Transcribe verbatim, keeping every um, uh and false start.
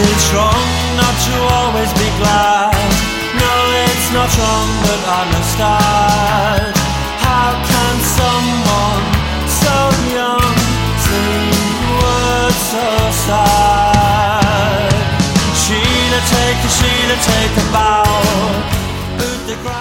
it's wrong not to always be glad. No, it's not wrong, but I must start. How can someone so young sing words so sad? Sheila, take a, Sheila, take a bow. Put the ground